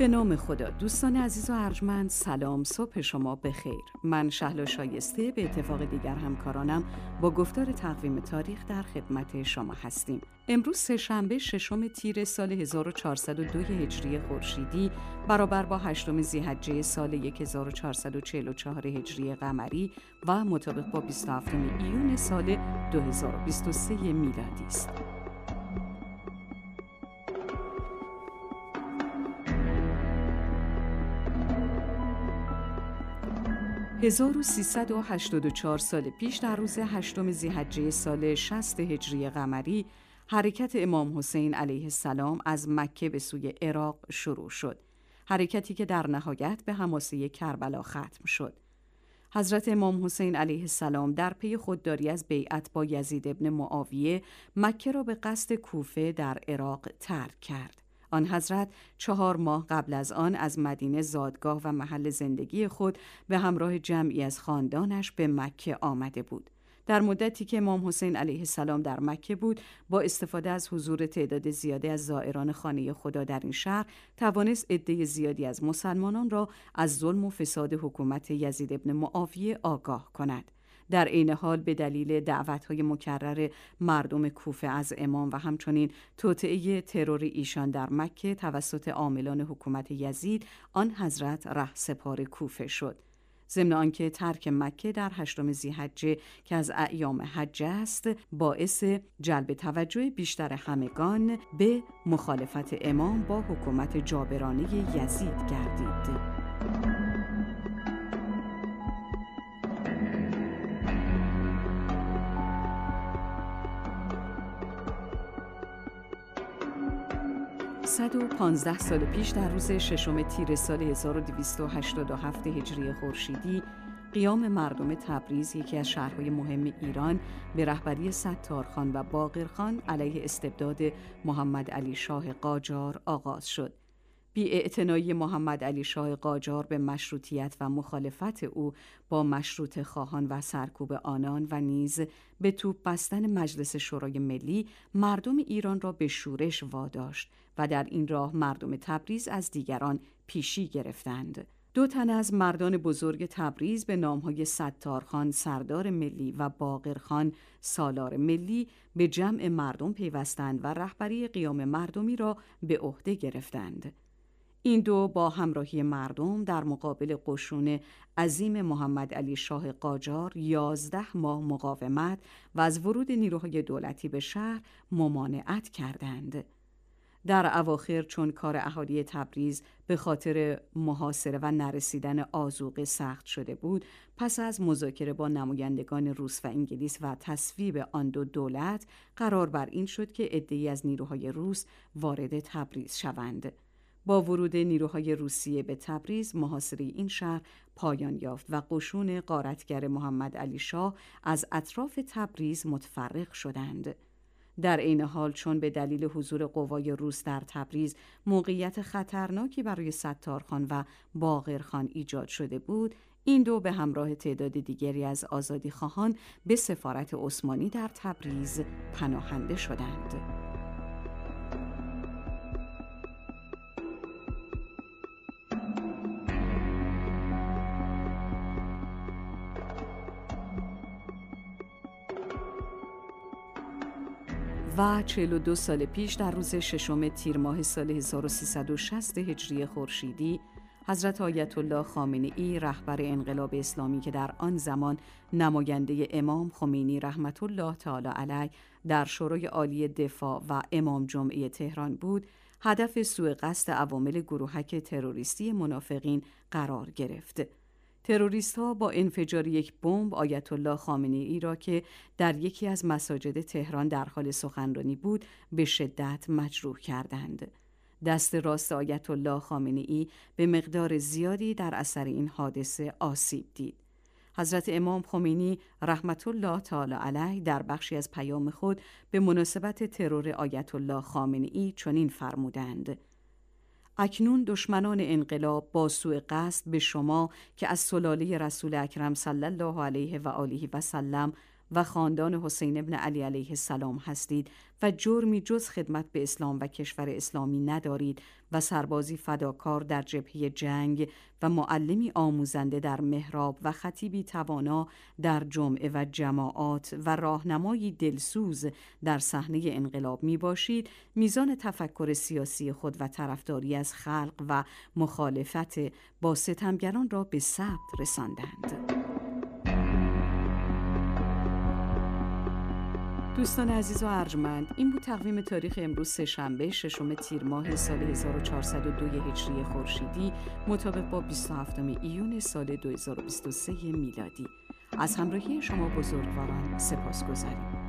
به نام خدا. دوستان عزیز و ارجمند، سلام، صبح شما بخیر. من شهلا شایسته به اتفاق دیگر همکارانم با گفتار تقویم تاریخ در خدمت شما هستیم. امروز سه‌شنبه 6 تیر سال 1402 هجری خورشیدی برابر با 8 ذی‌حجه سال 1444 هجری قمری و مطابق با 27 ایون سال 2023 میلادی است. 1384 سال پیش در روز 8 ذی‌حجه سال 60 هجری قمری حرکت امام حسین علیه السلام از مکه به سوی عراق شروع شد. حرکتی که در نهایت به حماسه کربلا ختم شد. حضرت امام حسین علیه السلام در پی خودداری از بیعت با یزید ابن معاویه مکه را به قصد کوفه در عراق ترک کرد. آن حضرت 4 ماه قبل از آن از مدینه زادگاه و محل زندگی خود به همراه جمعی از خاندانش به مکه آمده بود. در مدتی که امام حسین علیه السلام در مکه بود، با استفاده از حضور تعداد زیادی از زائران خانه خدا در این شهر، توانست عده زیادی از مسلمانان را از ظلم و فساد حکومت یزید ابن معاویه آگاه کند. در عین حال به دلیل دعوت‌های مکرر مردم کوفه از امام و همچنین توطئه ترور ایشان در مکه توسط عاملان حکومت یزید، آن حضرت رهسپار کوفه شد. ضمن آنکه ترک مکه در 8 ذی‌حجه که از ایام حج است، باعث جلب توجه بیشتر همگان به مخالفت امام با حکومت جابرانه یزید گردید. 115 سال پیش در روز 6 تیر سال 1287 هجری خورشیدی، قیام مردم تبریز، یکی از شهرهای مهم ایران، به رهبری ستارخان و باقرخان علیه استبداد محمد علی شاه قاجار آغاز شد. بی‌اعتنایی محمد علی شاه قاجار به مشروطیت و مخالفت او با مشروطه خواهان و سرکوب آنان و نیز به توپ بستن مجلس شورای ملی مردم ایران را به شورش واداشت و در این راه مردم تبریز از دیگران پیشی گرفتند. 2 تن از مردان بزرگ تبریز به نامهای ستارخان سردار ملی و باقرخان سالار ملی به جمع مردم پیوستند و رهبری قیام مردمی را به عهده گرفتند. این 2 با همراهی مردم در مقابل قشون عظیم محمد علی شاه قاجار 11 ماه مقاومت و از ورود نیروهای دولتی به شهر ممانعت کردند. در اواخر چون کار اهالی تبریز به خاطر محاصره و نرسیدن آذوقه سخت شده بود، پس از مذاکره با نمایندگان روس و انگلیس و تصویب آن 2 دولت، قرار بر این شد که عده‌ای از نیروهای روس وارد تبریز شوند. با ورود نیروهای روسیه به تبریز، محاصره این شهر پایان یافت و قشون غارتگر محمد علی شاه از اطراف تبریز متفرق شدند. در عین حال چون به دلیل حضور قوای روس در تبریز موقعیت خطرناکی برای ستارخان و باقرخان ایجاد شده بود، این 2 به همراه تعداد دیگری از آزادیخواهان به سفارت عثمانی در تبریز پناهنده شدند. و 42 سال پیش در روز 6 تیر ماه سال 1360 هجری خورشیدی، حضرت آیت الله خامنه‌ای رهبر انقلاب اسلامی که در آن زمان نماینده امام خمینی رحمت الله تعالی علیه در شورای عالی دفاع و امام جمعه تهران بود، هدف سوء قصد عوامل گروهک تروریستی منافقین قرار گرفت. تروریست‌ها با انفجار یک بمب آیت الله خامنه‌ای را که در یکی از مساجد تهران در حال سخنرانی بود به شدت مجروح کردند. دست راست آیت الله خامنه‌ای به مقدار زیادی در اثر این حادثه آسیب دید. حضرت امام خمینی رحمت الله تعالی علیه در بخشی از پیام خود به مناسبت ترور آیت الله خامنه‌ای چنین فرمودند: اکنون دشمنان انقلاب با سوء قصد به شما که از سلاله رسول اکرم صلی الله علیه و آله و سلم و خاندان حسین ابن علی علیه السلام هستید و جرمی جز خدمت به اسلام و کشور اسلامی ندارید و سربازی فداکار در جبهه جنگ و معلمی آموزنده در محراب و خطیبی توانا در جمعه و جماعات و راهنمایی دلسوز در صحنه انقلاب می باشید، میزان تفکر سیاسی خود و طرفداری از خلق و مخالفت با ستمگران را به ثبت رساندند. دوستان عزیز و ارجمند، این بود تقویم تاریخ امروز سه‌شنبه 6 تیر ماه سال 1402 هجری خورشیدی مطابق با 27 ایون سال 2023 میلادی. از همراهی شما بزرگواران سپاسگزاریم.